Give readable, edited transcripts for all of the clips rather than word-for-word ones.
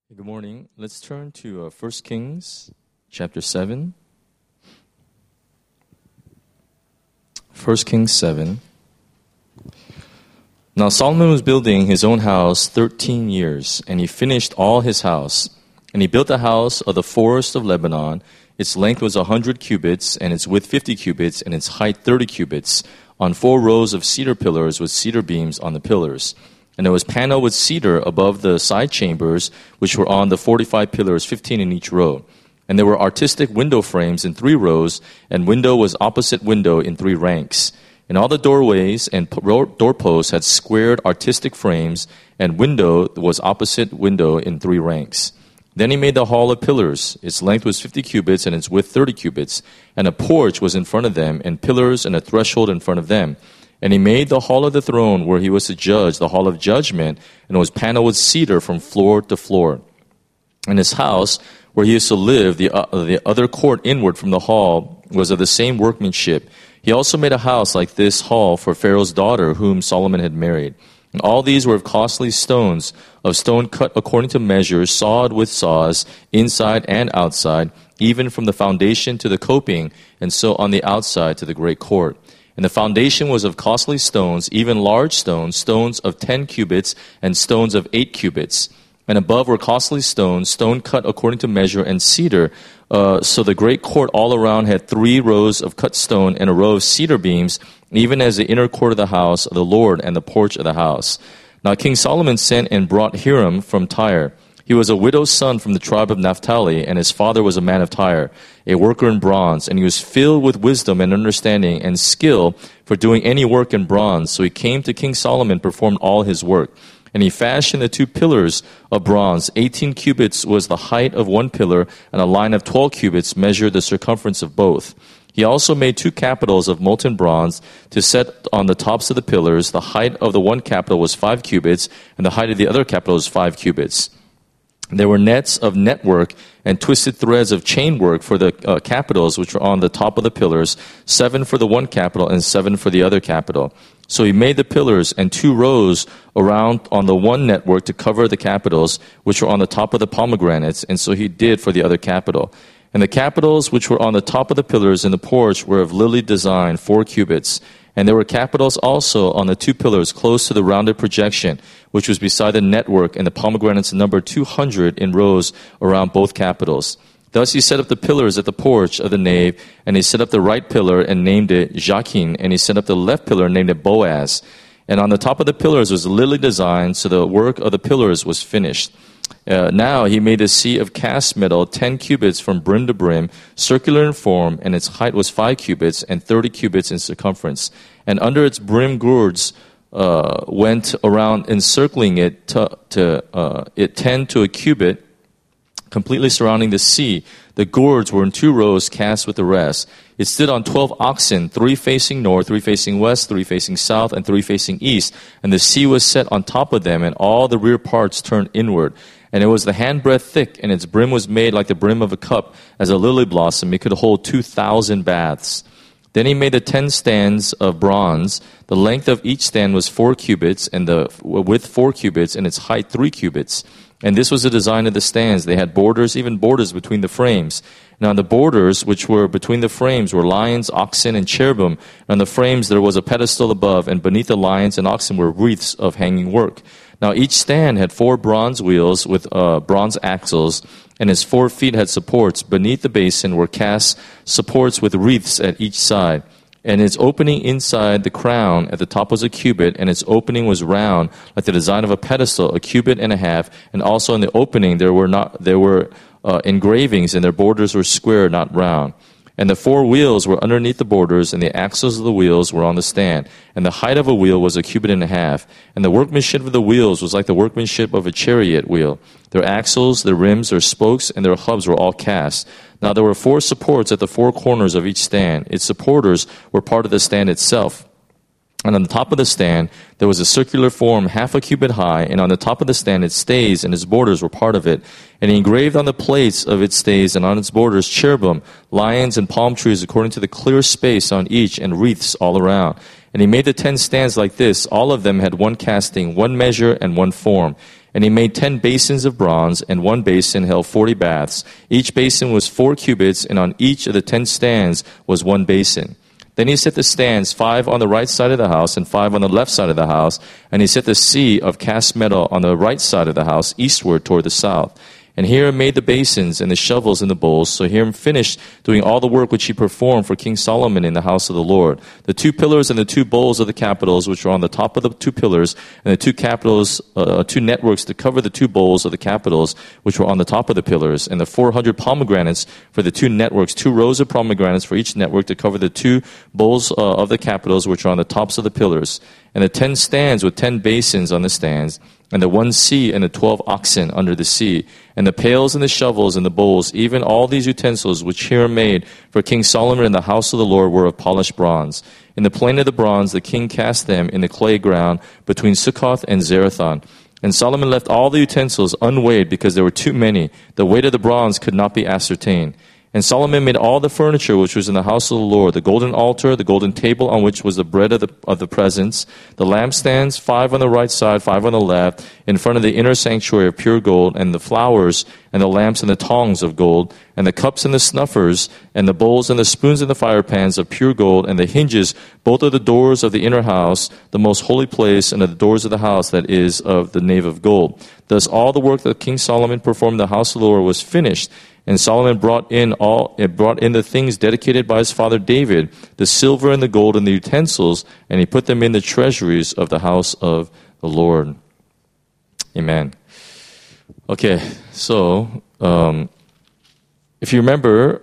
Good morning. Let's turn to 1 Kings chapter 7. 1 Kings 7. Now Solomon was building his own house 13 years, and he finished all his house. And he built the house of the forest of Lebanon. Its length was 100 cubits, and its width 50 cubits, and its height 30 cubits, on 4 rows of cedar pillars with cedar beams on the pillars. And there was panel with cedar above the side chambers, which were on the 45 pillars, 15 in each row. And there were artistic window frames in 3 rows, and window was opposite window in 3 ranks. And all the doorways and doorposts had squared artistic frames, and window was opposite window in 3 ranks. Then he made the hall of pillars. Its length was 50 cubits, and its width 30 cubits. And a porch was in front of them, and pillars and a threshold in front of them. And he made the hall of the throne where he was to judge, the hall of judgment, and it was paneled with cedar from floor to floor. And his house, where he used to live, the other court inward from the hall, was of the same workmanship. He also made a house like this hall for Pharaoh's daughter, whom Solomon had married. And all these were of costly stones, of stone cut according to measure, sawed with saws, inside and outside, even from the foundation to the coping, and so on the outside to the great court. And the foundation was of costly stones, even large stones, stones of 10 cubits and stones of 8 cubits. And above were costly stones, stone cut according to measure, and cedar. So the great court all around had 3 rows of cut stone and a row of cedar beams, even as the inner court of the house of the Lord and the porch of the house. Now King Solomon sent and brought Hiram from Tyre. He was a widow's son from the tribe of Naphtali, and his father was a man of Tyre, a worker in bronze, and he was filled with wisdom and understanding and skill for doing any work in bronze. So he came to King Solomon and performed all his work. And he fashioned the 2 pillars of bronze. 18 cubits was the height of one pillar, and a line of 12 cubits measured the circumference of both. He also made 2 capitals of molten bronze to set on the tops of the pillars. The height of the one capital was 5 cubits, and the height of the other capital was 5 cubits. There were nets of network and twisted threads of chainwork for the capitals which were on the top of the pillars, 7 for the one capital and 7 for the other capital. So he made the pillars and 2 rows around on the one network to cover the capitals which were on the top of the pomegranates, and so he did for the other capital. And the capitals which were on the top of the pillars in the porch were of lily design, 4 cubits. And there were capitals also on the 2 pillars close to the rounded projection, which was beside the network, and the pomegranates numbered 200 in rows around both capitals. Thus he set up the pillars at the porch of the nave, and he set up the right pillar and named it Jachin, and he set up the left pillar and named it Boaz. And on the top of the pillars was a lily design, so the work of the pillars was finished. Now he made a sea of cast metal 10 cubits from brim to brim, circular in form, and its height was 5 cubits and 30 cubits in circumference. And under its brim gourds went around encircling it it 10 to a cubit, completely surrounding the sea. The gourds were in 2 rows cast with the rest. It stood on 12 oxen, 3 facing north, 3 facing west, 3 facing south, and 3 facing east. And the sea was set on top of them, and all the rear parts turned inward. And it was the handbreadth thick, and its brim was made like the brim of a cup, as a lily blossom. It could hold 2,000 baths. Then he made the 10 stands of bronze. The length of each stand was 4 cubits, and the width 4 cubits, and its height 3 cubits. And this was the design of the stands. They had borders, even borders between the frames. And on the borders, which were between the frames, were lions, oxen, and cherubim. And on the frames there was a pedestal above, and beneath the lions and oxen were wreaths of hanging work. Now each stand had 4 bronze wheels with bronze axles, and its 4 feet had supports. Beneath the basin were cast supports with wreaths at each side. And its opening inside the crown at the top was a cubit, and its opening was round, like the design of a pedestal, a cubit and a half. And also in the opening there were engravings, and their borders were square, not round. And the 4 wheels were underneath the borders, and the axles of the wheels were on the stand. And the height of a wheel was a cubit and a half. And the workmanship of the wheels was like the workmanship of a chariot wheel. Their axles, their rims, their spokes, and their hubs were all cast. Now there were 4 supports at the 4 corners of each stand. Its supporters were part of the stand itself. And on the top of the stand, there was a circular form 1/2 a cubit high, and on the top of the stand its stays and its borders were part of it. And he engraved on the plates of its stays and on its borders cherubim, lions, and palm trees according to the clear space on each, and wreaths all around. And he made the 10 stands like this. All of them had 1 casting, 1 measure, and 1 form. And he made 10 basins of bronze, and one basin held 40 baths. Each basin was 4 cubits, and on each of the 10 stands was one basin. Then he set the stands, 5 on the right side of the house and 5 on the left side of the house. And he set the sea of cast metal on the right side of the house, eastward toward the south. And Hiram made the basins and the shovels and the bowls. So Hiram finished doing all the work which he performed for King Solomon in the house of the Lord. The 2 pillars and the 2 bowls of the capitals, which were on the top of the 2 pillars, and the 2 capitals, 2 networks to cover the 2 bowls of the capitals, which were on the top of the pillars, and the 400 pomegranates for the 2 networks, 2 rows of pomegranates for each network to cover the 2 bowls of the capitals, which are on the tops of the pillars, and the 10 stands with 10 basins on the stands, and the 1 sea and the 12 oxen under the sea, and the pails and the shovels and the bowls, even all these utensils which Hiram made for King Solomon in the house of the Lord were of polished bronze. In the plain of the bronze the king cast them in the clay ground between Sukkoth and Zerathon. And Solomon left all the utensils unweighed because there were too many. The weight of the bronze could not be ascertained. And Solomon made all the furniture which was in the house of the Lord, the golden altar, the golden table on which was the bread of the presence, the lampstands, 5 on the right side, 5 on the left, in front of the inner sanctuary of pure gold, and the flowers, and the lamps and the tongs of gold, and the cups and the snuffers, and the bowls and the spoons and the fire pans of pure gold, and the hinges, both of the doors of the inner house, the most holy place, and of the doors of the house that is of the nave of gold. Thus all the work that King Solomon performed in the house of the Lord was finished. And Solomon brought in the things dedicated by his father David, the silver and the gold and the utensils, and he put them in the treasuries of the house of the Lord. Amen. Okay, so if you remember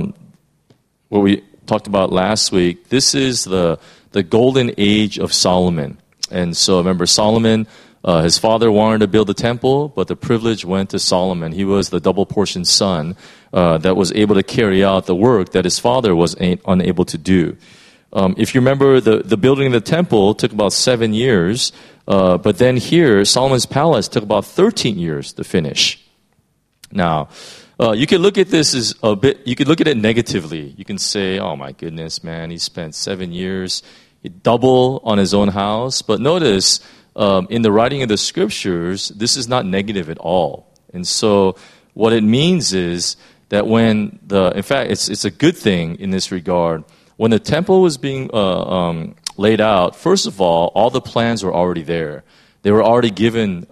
what we talked about last week, this is the golden age of Solomon. And so remember, Solomon, his father wanted to build a temple, but the privilege went to Solomon. He was the double-portioned son that was able to carry out the work that his father was unable to do. If you remember, the building of the temple took about 7 years, but then here, Solomon's palace took about 13 years to finish. Now, you could look at this as you could look at it negatively. You can say, oh my goodness, man, he spent 7 years, double on his own house. But notice, in the writing of the scriptures, this is not negative at all. And so what it means is that in fact, it's a good thing in this regard. When the temple was being laid out, first of all the plans were already there. They were already given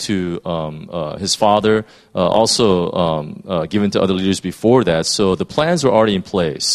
to his father, also given to other leaders before that. So the plans were already in place.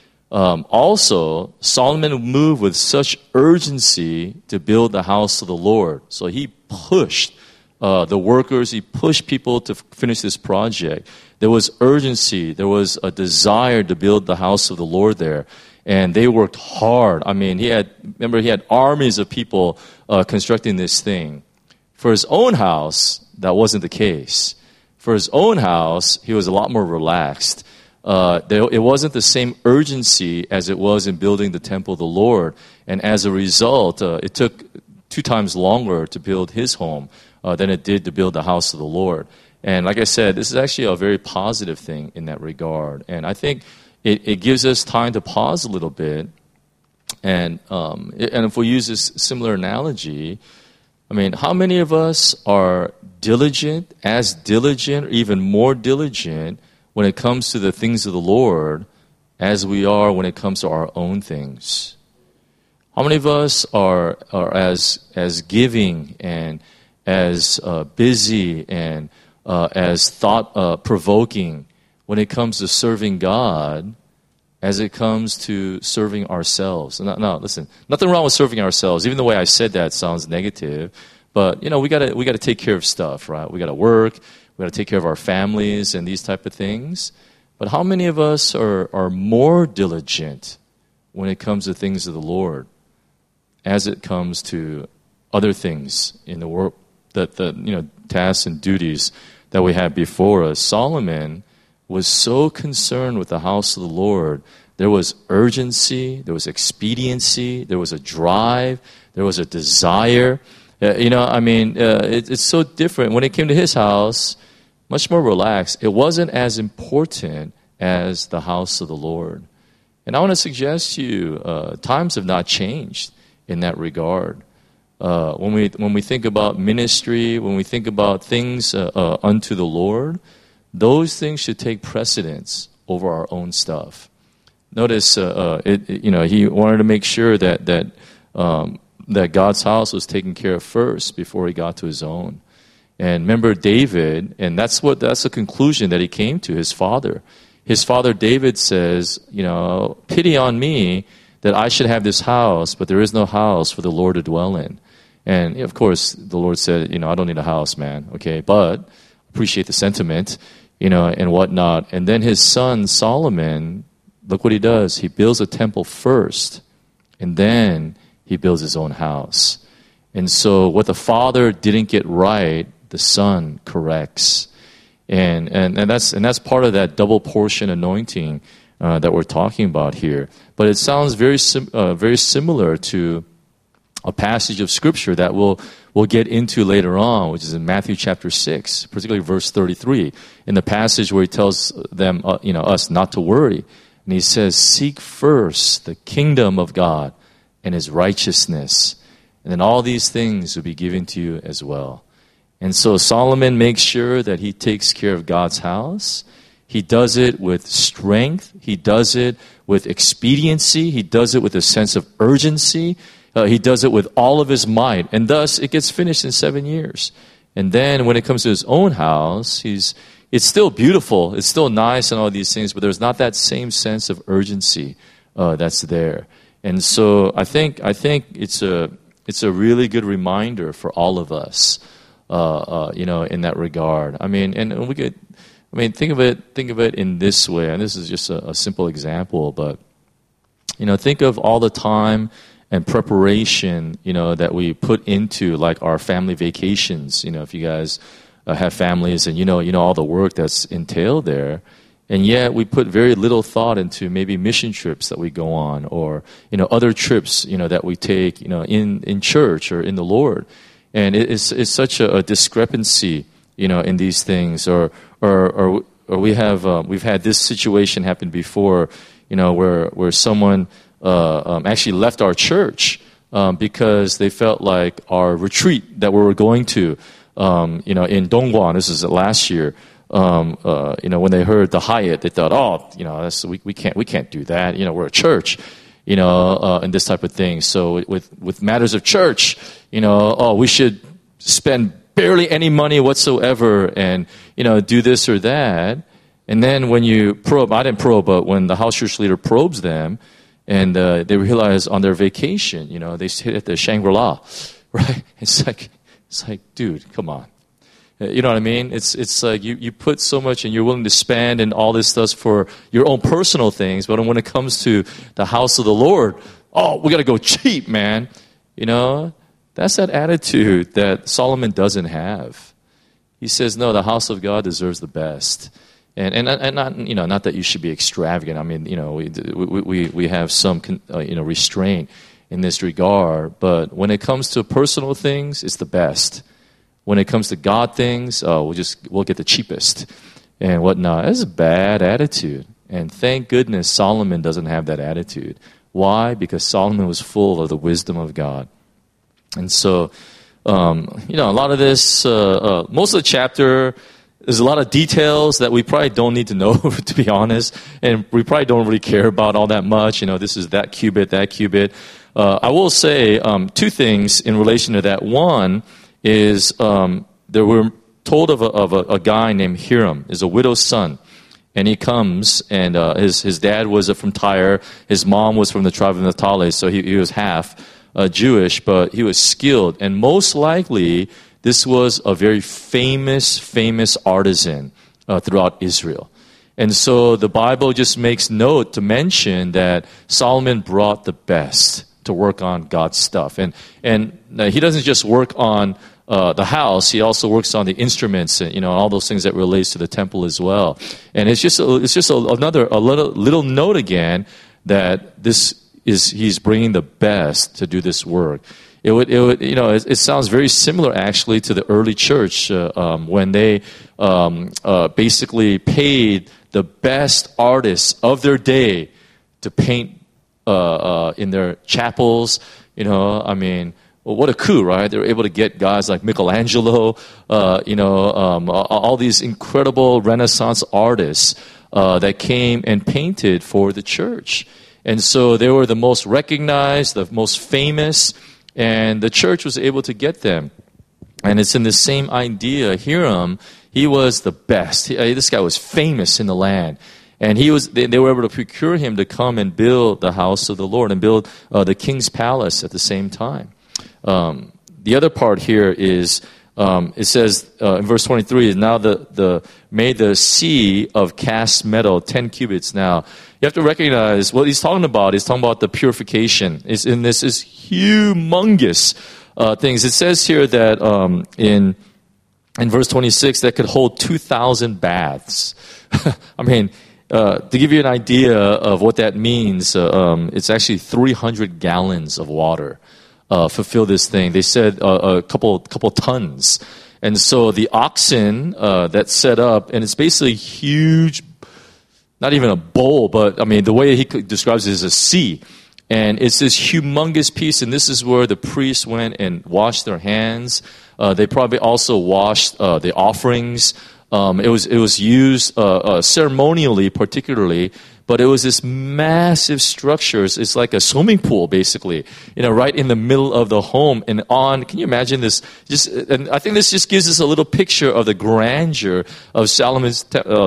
Also, Solomon moved with such urgency to build the house of the Lord. So he pushed the workers, he pushed people to finish this project. There was urgency, there was a desire to build the house of the Lord there. And they worked hard. I mean, he had armies of people constructing this thing. For his own house, that wasn't the case. For his own house, he was a lot more relaxed. It wasn't the same urgency as it was in building the temple of the Lord. And as a result, it took 2 times longer to build his home than it did to build the house of the Lord. And like I said, this is actually a very positive thing in that regard. And I think it gives us time to pause a little bit. And if we use this similar analogy, I mean, how many of us are diligent, or even more diligent when it comes to the things of the Lord as we are when it comes to our own things? How many of us are as giving and as busy and as thought-provoking when it comes to serving God as it comes to serving ourselves? No, listen, nothing wrong with serving ourselves. Even the way I said that sounds negative, but we got to take care of stuff, right? We got to work. We got to take care of our families and these type of things. But how many of us are more diligent when it comes to things of the Lord as it comes to other things in the world, the tasks and duties that we have before us? Solomon was so concerned with the house of the Lord. There was urgency, there was expediency, there was a drive, there was a desire. It's so different. When it came to his house, much more relaxed. It wasn't as important as the house of the Lord. And I want to suggest to you, times have not changed in that regard. when we think about ministry, when we think about things unto the Lord, those things should take precedence over our own stuff. Notice, he wanted to make sure that God's house was taken care of first before he got to his own. And remember David, and that's the conclusion that he came to, his father. His father David says, pity on me that I should have this house, but there is no house for the Lord to dwell in. And of course, the Lord said, I don't need a house, man, okay? But appreciate the sentiment, and whatnot. And then his son Solomon, look what he does. He builds a temple first, and then he builds his own house. And so what the father didn't get right, the son corrects. And that's part of that double portion anointing that we're talking about here. But it sounds very similar to a passage of Scripture that we'll get into later on, which is in Matthew chapter 6, particularly verse 33, in the passage where he tells them, us not to worry. And he says, seek first the kingdom of God and his righteousness, and then all these things will be given to you as well. And so Solomon makes sure that he takes care of God's house. He does it with strength. He does it with expediency. He does it with a sense of urgency. He does it with all of his might. And thus, it gets finished in 7 years. And then when it comes to his own house, it's still beautiful. It's still nice and all these things, but there's not that same sense of urgency that's there. And so I think it's a really good reminder for all of us, in that regard. Think of it in this way, and this is just a simple example, but, think of all the time and preparation, that we put into, like, our family vacations, if you guys have families and, all the work that's entailed there. And yet we put very little thought into maybe mission trips that we go on, or, other trips, that we take, in church or in the Lord. And it's such a discrepancy, in these things. Or we've had this situation happen before, where someone actually left our church because they felt like our retreat that we were going to, in Dongguan, this is last year. When they heard the Hyatt, they thought, we can't do that. We're a church, and this type of thing. So with matters of church, we should spend barely any money whatsoever and, do this or that. And then when you probe, I didn't probe, but when the house church leader probes them and they realize on their vacation, they sit at the Shangri-La, right? It's like, dude, come on. You know what I mean? It's like you put so much and you're willing to spend and all this stuff for your own personal things, but when it comes to the house of the Lord, we got to go cheap, man. That's that attitude that Solomon doesn't have. He says, no, the house of God deserves the best. And not, not that you should be extravagant. We have some, restraint in this regard, but when it comes to personal things, it's the best. When it comes to God things, we'll get the cheapest and whatnot. That's a bad attitude. And thank goodness Solomon doesn't have that attitude. Why? Because Solomon was full of the wisdom of God. And so, a lot of this, most of the chapter, there's a lot of details that we probably don't need to know, to be honest. And we probably don't really care about all that much. This is that cubit, that cubit. I will say two things in relation to that. One is there were told of a guy named Hiram, is a widow's son, and he comes and his dad was from Tyre, his mom was from the tribe of Naphtali, so he was half Jewish, but he was skilled, and most likely this was a very famous artisan throughout Israel. And so the Bible just makes note to mention that Solomon brought the best to work on God's stuff, and he doesn't just work on the house, he also works on the instruments and all those things that relates to the temple as well. And it's just another little note again that he's bringing the best to do this work. It sounds very similar actually to the early church when they basically paid the best artists of their day to paint in their chapels. Well, what a coup, right? They were able to get guys like Michelangelo, all these incredible Renaissance artists that came and painted for the church. And so they were the most recognized, the most famous, and the church was able to get them. And it's in the same idea. Hiram, he was the best. This guy was famous in the land. And they were able to procure him to come and build the house of the Lord and build the king's palace at the same time. The other part here is, it says in verse 23, is now made the sea of cast metal 10 cubits. Now, you have to recognize what he's talking about. He's talking about the purification. This is humongous things. It says here that in verse 26 that could hold 2,000 baths. I mean, to give you an idea of what that means, it's actually 300 gallons of water. Fulfill this thing. They said a couple tons. And so the oxen that's set up, and it's basically huge, not even a bowl, but I mean, the way he describes it is a sea. And it's this humongous piece, and this is where the priests went and washed their hands. They probably also washed the offerings. It was used ceremonially, particularly, but it was this massive structure. It's like a swimming pool, basically, right in the middle of the home. And can you imagine this? And I think this just gives us a little picture of the grandeur of Solomon's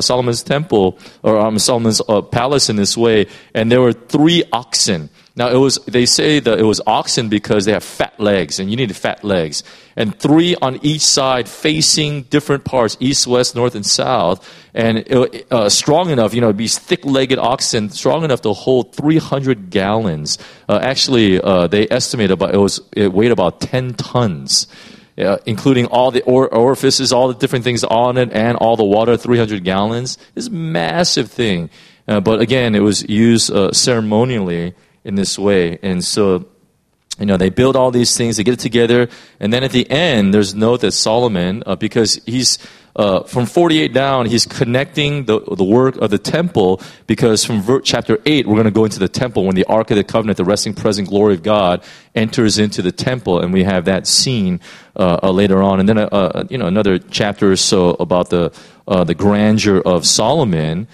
temple, or Solomon's palace in this way. And there were 3 oxen. Now, they say that it was oxen because they have fat legs, and you need fat legs. And 3 on each side facing different parts, east, west, north, and south. And strong enough, these thick-legged oxen, strong enough to hold 300 gallons. Actually, they estimate it weighed about 10 tons. Including all the orifices, all the different things on it, and all the water, 300 gallons. It's a massive thing. But again, it was used ceremonially in this way. And so, they build all these things, they get it together, and then at the end, there's note that Solomon, because he's, from 48 down, he's connecting the work of the temple, because from chapter 8, we're going to go into the temple when the Ark of the Covenant, the resting present glory of God, enters into the temple, and we have that scene later on. And then, another chapter or so about the grandeur of Solomon.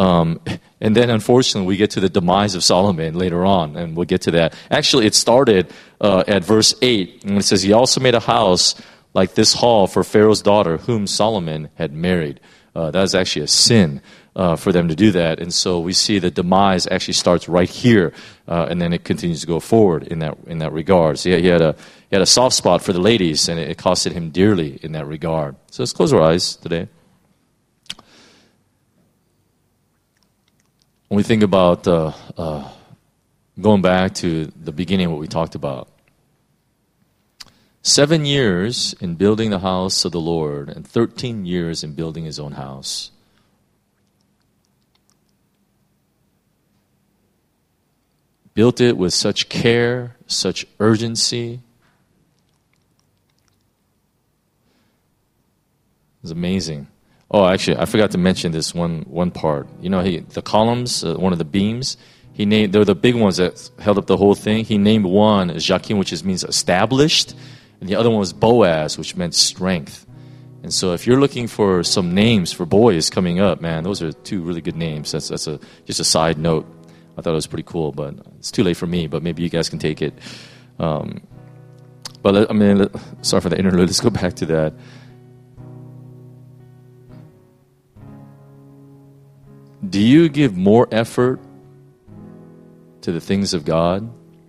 And then, unfortunately, we get to the demise of Solomon later on, and we'll get to that. Actually, it started at verse 8, and it says, he also made a house like this hall for Pharaoh's daughter, whom Solomon had married. That is actually a sin for them to do that. And so we see the demise actually starts right here, and then it continues to go forward in that regard. So he had a soft spot for the ladies, and it costed him dearly in that regard. So let's close our eyes today. When we think about going back to the beginning of what we talked about, 7 years in building the house of the Lord and 13 years in building his own house. Built it with such care, such urgency. It's amazing. Oh, actually, I forgot to mention this one part. The columns, one of the beams, they're the big ones that held up the whole thing. He named one Jachin, which means established, and the other one was Boaz, which meant strength. And so if you're looking for some names for boys coming up, man, those are 2 really good names. That's just a side note. I thought it was pretty cool, but it's too late for me, but maybe you guys can take it. Sorry for the interlude. Let's go back to that. Do you give more effort to the things of God?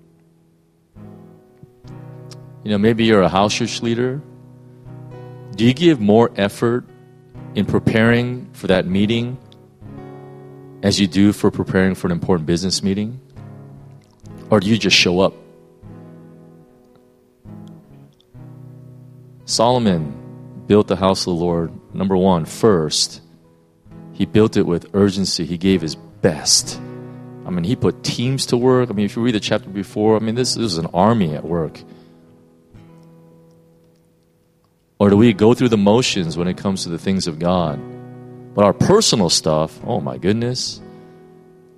Maybe you're a house church leader. Do you give more effort in preparing for that meeting as you do for preparing for an important business meeting? Or do you just show up? Solomon built the house of the Lord, number 1, first. He built it with urgency. He gave his best. He put teams to work. If you read the chapter before, this is an army at work. Or do we go through the motions when it comes to the things of God? But our personal stuff, oh my goodness,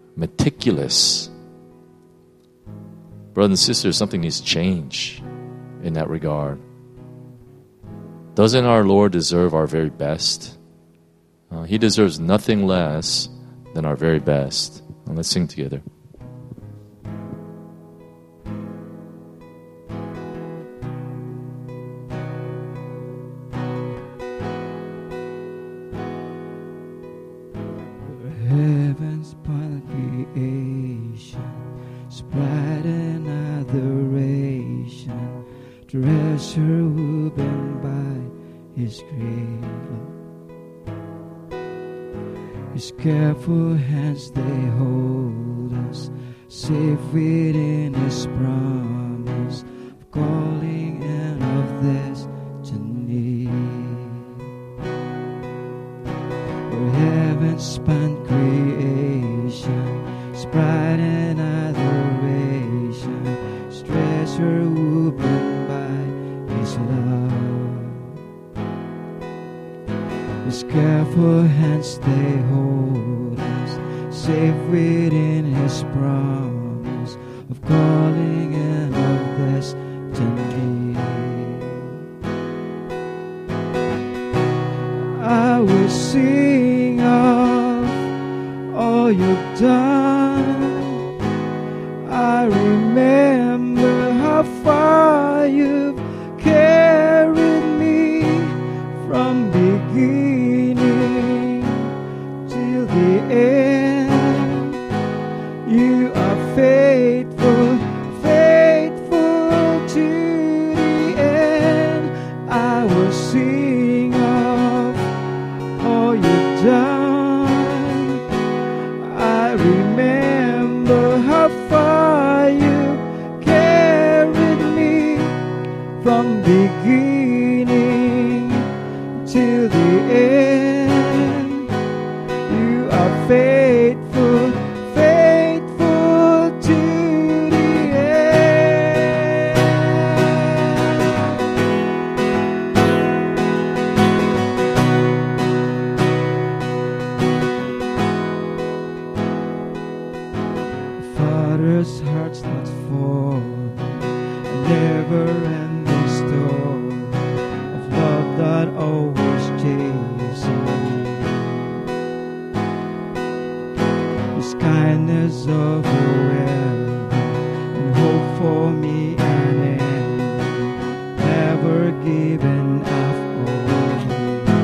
meticulous. Brothers and sisters, something needs to change. in that regard. Doesn't our Lord deserve our very best? He deserves nothing less than our very best. Let's sing together. Heaven's part creation, spread in adoration, treasure woven by His great love. His careful hands they hold us, safe within His promise of calling and of destiny. For heaven's span creation, sprite and adoration, treasure woven by His love. His careful hands they hold us, safe within His promise of calling and of destiny. I will sing of all You've done. I remember how far You've carried me from beginning till the end. You are faithful, faithful to the end. I will sing of all You've done. I remember how far You carried me from beginning till the end. You are faithful, faithful to the end. Father's heart's not for never-ending story of love that always chases me. His kindness overwhelming and hope for me an end, never giving up on me.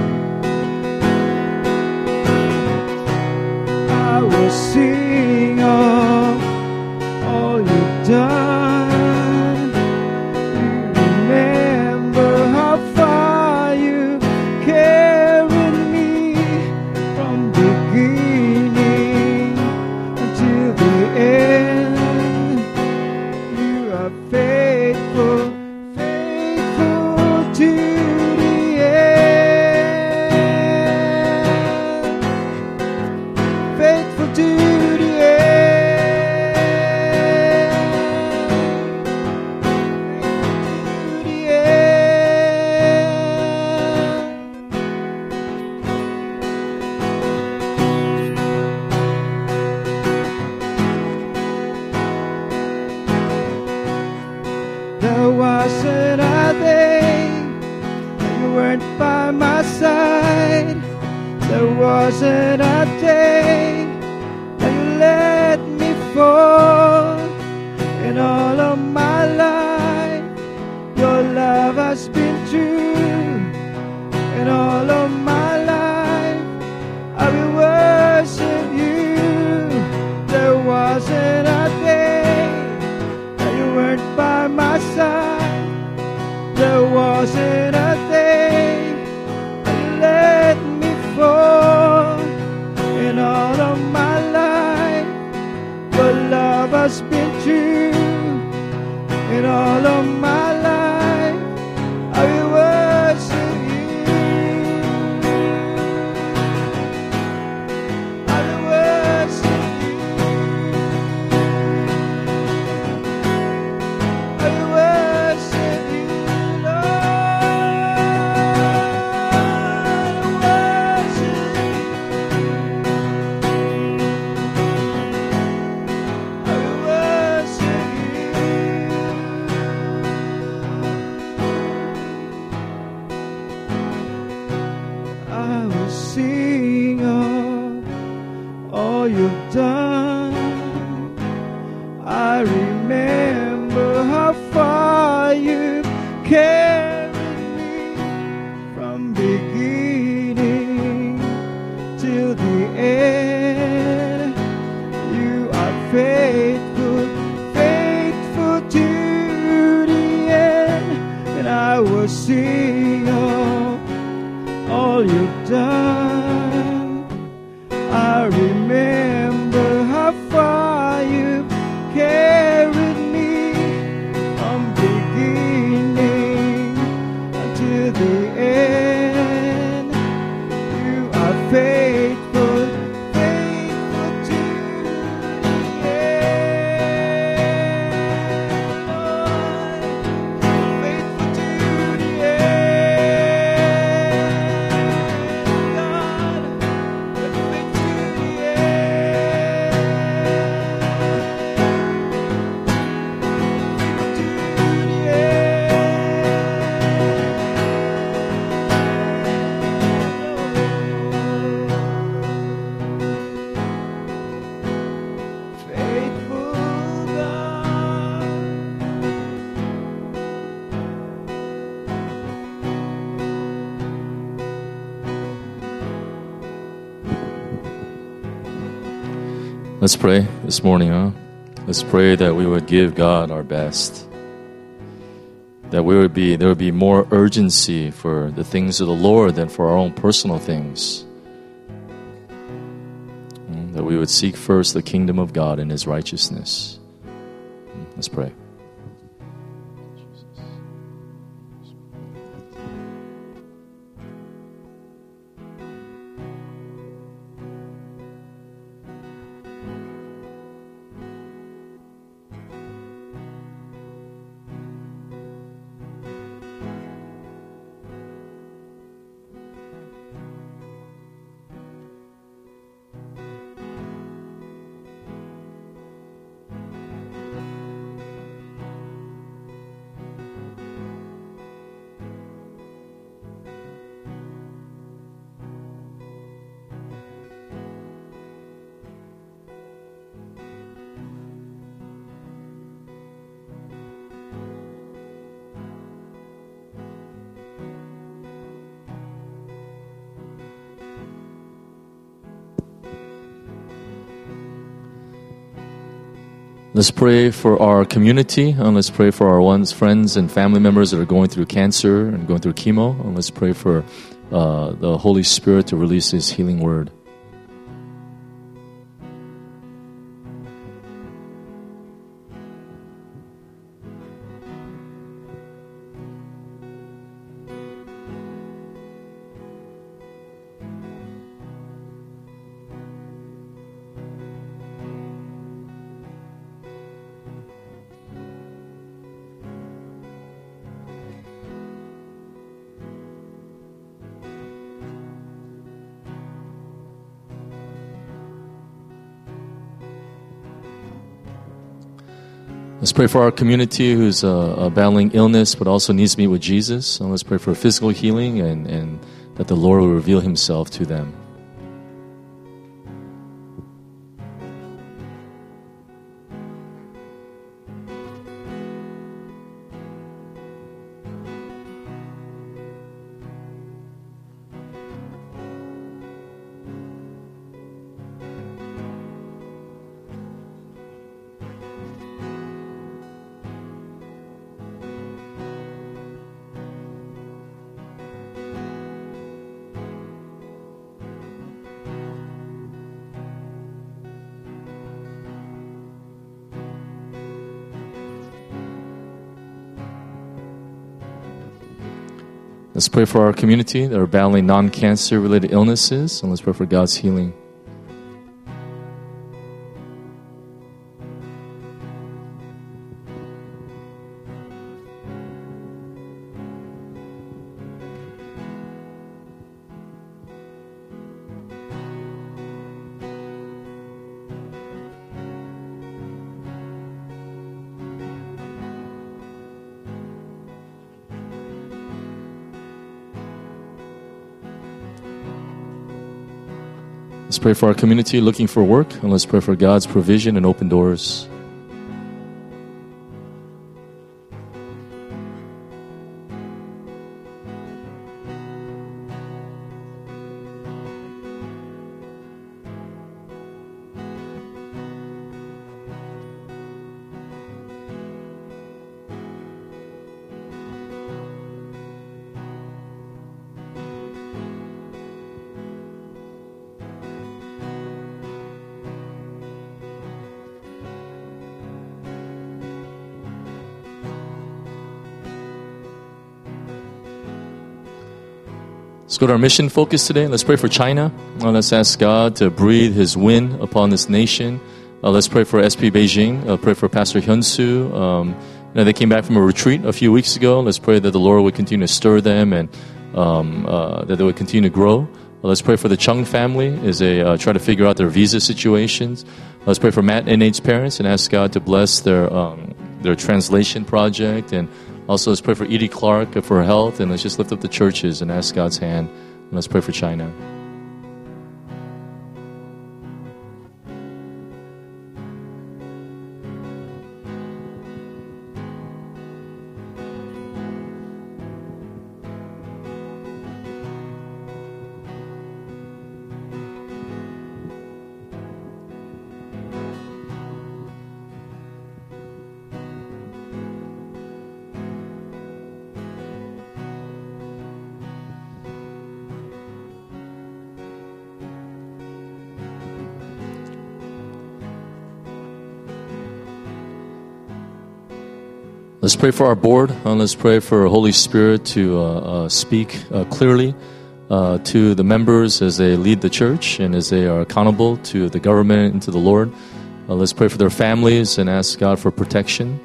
I will sing of all You've done. Remember how far You carried me from beginning until the end. You are faithful, faithful to the end. Faithful to the end. There wasn't a day that You weren't by my side. There wasn't a day that You let me fall. In all of my life, Your love has been true. In all of my life, I will worship You. There wasn't a day that You weren't by my side. There wasn't a day that You let me fall. In all of my life, Your love has been true. In all you've done. I remember how far you've carried me from beginning till the end. You are faithful, faithful to the end, and I will sing all you've done. I remember how far you carried me from beginning until the end. You are faithful, faithful to the end. Lord, faithful to the end. God, you're faithful to the end. Faithful God. Let's pray this morning, huh? Let's pray that we would give God our best. That there would be more urgency for the things of the Lord than for our own personal things. That we would seek first the kingdom of God and His righteousness. Let's pray. Let's pray for our community, and let's pray for our friends and family members that are going through cancer and going through chemo, and let's pray for the Holy Spirit to release His healing word. Let's pray for our community who's battling illness but also needs to meet with Jesus. And let's pray for physical healing and that the Lord will reveal Himself to them. Let's pray for our community that are battling non-cancer related illnesses, and let's pray for God's healing. Let's pray for our community looking for work, and let's pray for God's provision and open doors. Let's go to our mission focus today. Let's pray for China. Let's ask God to breathe His wind upon this nation. Let's pray for SP Beijing. Pray for Pastor Hyun-soo. They came back from a retreat a few weeks ago. Let's pray that the Lord would continue to stir them and that they would continue to grow. Let's pray for the Chung family as they try to figure out their visa situations. Let's pray for Matt and Nate's parents and ask God to bless their translation project. And also, let's pray for Edie Clark for her health, and let's just lift up the churches and ask God's hand. And let's pray for China. Let's pray for our board. Let's pray for Holy Spirit to speak clearly to the members as they lead the church and as they are accountable to the government and to the Lord. Let's pray for their families and ask God for protection.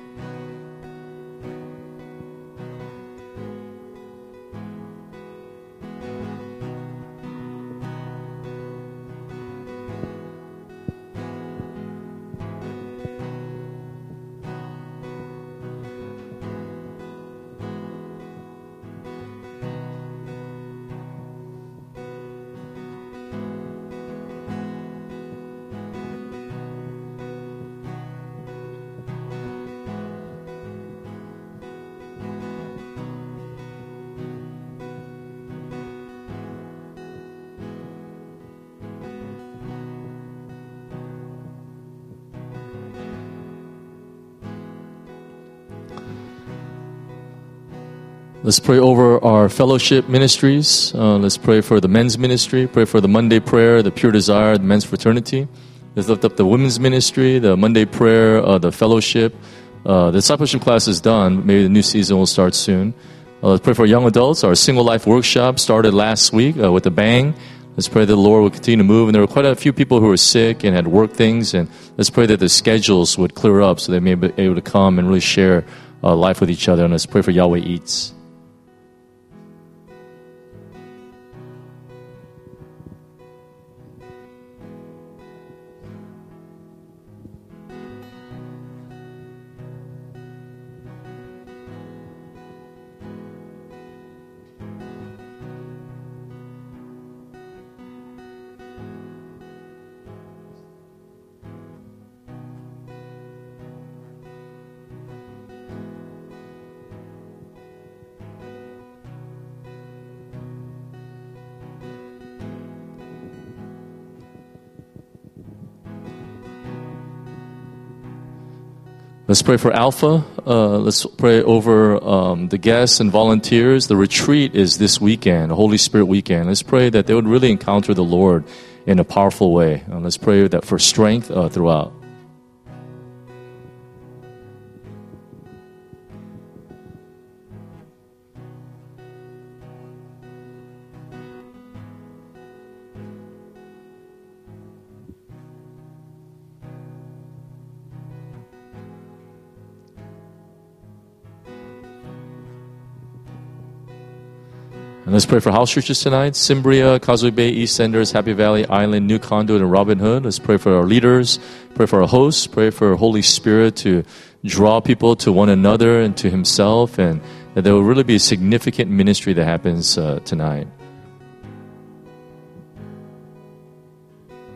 Let's pray over our fellowship ministries. Let's pray for the men's ministry. Pray for the Monday prayer, the pure desire, the men's fraternity. Let's lift up the women's ministry, the Monday prayer, the fellowship. The discipleship class is done. Maybe the new season will start soon. Let's pray for young adults. Our single life workshop started last week with a bang. Let's pray that the Lord will continue to move. And there were quite a few people who were sick and had work things. And let's pray that the schedules would clear up so they may be able to come and really share life with each other. And let's pray for Yahweh Eats. Let's pray for Alpha. Let's pray over the guests and volunteers. The retreat is this weekend, Holy Spirit weekend. Let's pray that they would really encounter the Lord in a powerful way. Let's pray that for strength throughout. And let's pray for house churches tonight. Cimbria, Causeway Bay, East Enders, Happy Valley, Island, New Conduit, and Robin Hood. Let's pray for our leaders. Pray for our hosts. Pray for Holy Spirit to draw people to one another and to Himself. And that there will really be a significant ministry that happens tonight.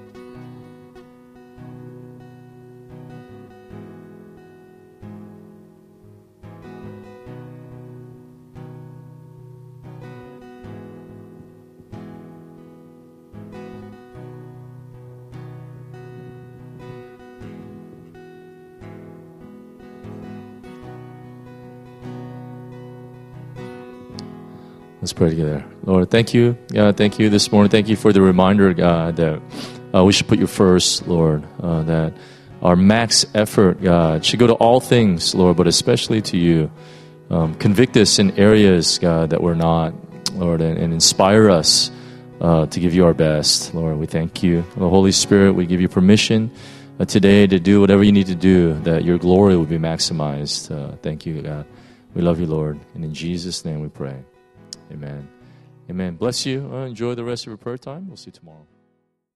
Let's pray together. Lord, thank you. Thank you this morning. Thank you for the reminder, God, that we should put you first, Lord, that our max effort, God, should go to all things, Lord, but especially to you. Convict us in areas, God, that we're not, Lord, and inspire us to give you our best. Lord, we thank you. The Holy Spirit, we give you permission today to do whatever you need to do, that your glory will be maximized. Thank you, God. We love you, Lord. And in Jesus' name we pray. Amen. Amen. Bless you. Enjoy the rest of your prayer time. We'll see you tomorrow.